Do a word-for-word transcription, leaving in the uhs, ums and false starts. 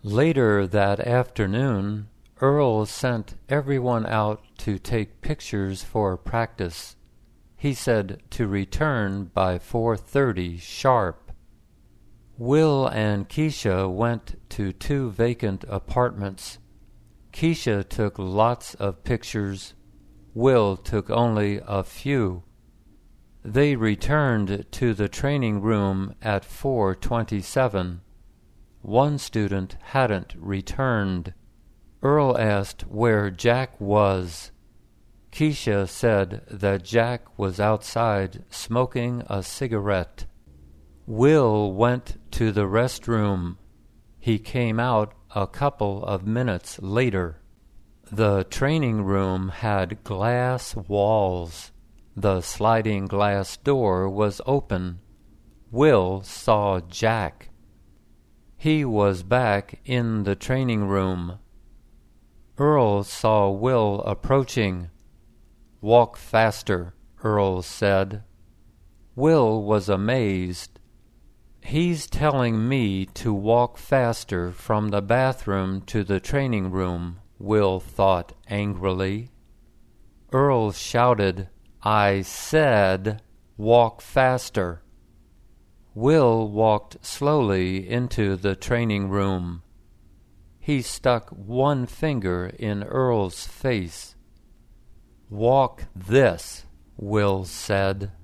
Later that afternoon, Earl sent everyone out to take pictures for practice. He said to return by four thirty sharp. Will and Keisha went to two vacant apartments. Keisha took lots of pictures. Will took only a few. They returned to the training room at four twenty-seven. One student hadn't returned. Earl asked where Jack was. Keisha said that Jack was outside smoking a cigarette. Will went to the restroom. He came out a couple of minutes later. The training room had glass walls. The sliding glass door was open. Will saw Jack. He was back in the training room. Earl saw Will approaching. "Walk faster," Earl said. Will was amazed. "He's telling me to walk faster from the bathroom to the training room," Will thought angrily. Earl shouted, "I said, walk faster." Will walked slowly into the training room. He stuck one finger in Earl's face. "Walk this," Will said.